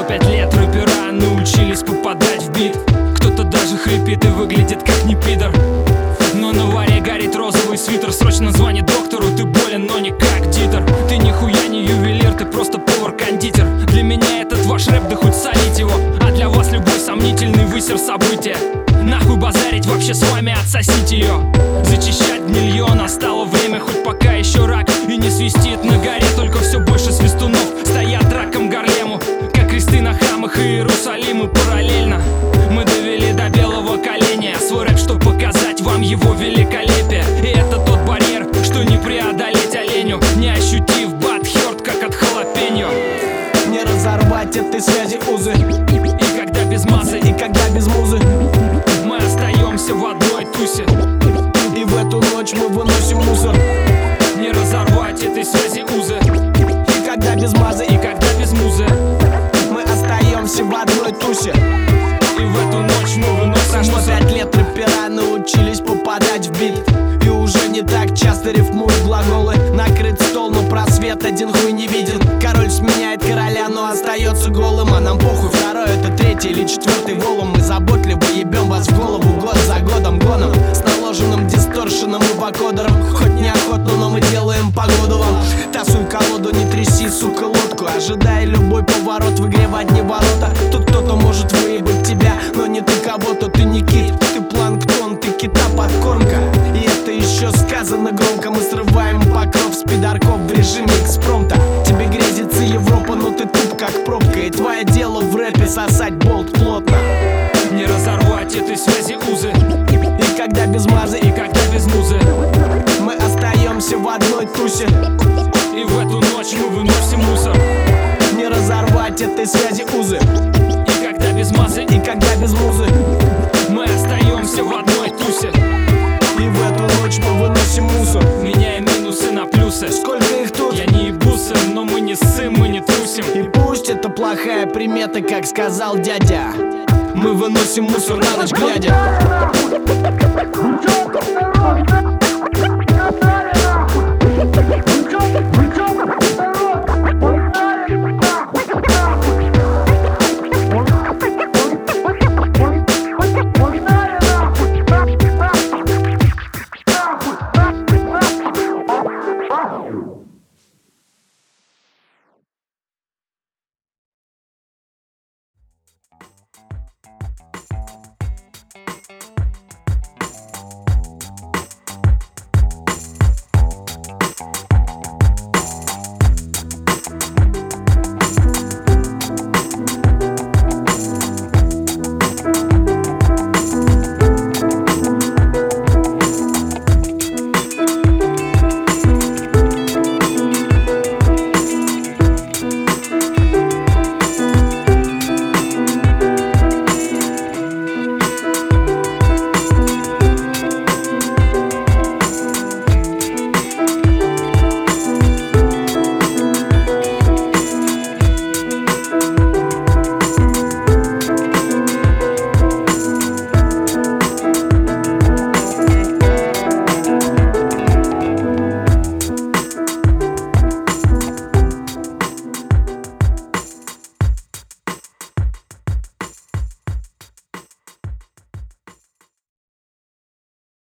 5 лет рэпера научились попадать в бит. Кто-то даже хрипит и выглядит как не пидор. Но на варе горит розовый свитер. Срочно звони доктору, ты болен, но не как Дитер. Ты нихуя не ювелир, ты просто повар-кондитер. Для меня этот ваш рэп, да хоть солить его. А для вас любой сомнительный высер события. Нахуй базарить, вообще с вами отсосите ее. Зачищать гнилье, настало время, хоть пока еще рак и не свистит на горе. Только все больше свистунов стоят раком Гарлему, как кресты на храмах и Иерусалиму параллельно. Мы довели до белого коленя свой рэп, чтоб показать вам его великолепие. И это тот барьер, что не преодолеть оленю, не ощутив бадхёрт, как от халапеньо. Не разорвать этой связи узы. И когда без мазы, и когда без музы, мы остаемся в одной тусе. и в эту ночь мы выносим мусор. Не разорвать этой связи узы. И когда без мазы, И когда без музы, мы остаемся в одной тусе. и в эту ночь мы выносим Прошло мусор. 5 лет, рэпера научились попадать в бит. И уже не так часто рифмуют глаголы. Накрыт стол, но просвет один хуй не виден. Король сменяет короля, но остается голым. А нам похуй, второй, это третий или четвертый волум. Мы заботливо ебем вас в голову год за годом гоном. С наложенным дисторшеном и вокодером. Хоть неохотно, но мы делаем погоду вам. Тасуй колоду, не тряси, сука, лодку. Ожидая любой поворот, в игре в одни ворота. Тут кто-то может выебать тебя, но не ты кого-то. Ты не кит, ты планктон, ты кита подкормка. И это еще сказано громко. Мы срываем покров с пидорков в режиме экспромта. Тебе грезится Европа, но ты туп как пробка. И твое дело в рэпе сосать болт плотно. Не разорвать этой связи узы. И когда без мазы, И когда без музы, мы остаемся в одной тусе. и в эту ночь мы выносим мусор. Не разорвать этой связи узы. И когда без мазы, И когда без музы, мы остаемся в одной тусе. и в эту ночь мы выносим мусор. Меняем минусы на плюсы. Сколько их тут? Я не ебусы, но мы не ссым, мы не трусим. И пусть это плохая примета, как сказал дядя, мы выносим мусор на ночь глядя.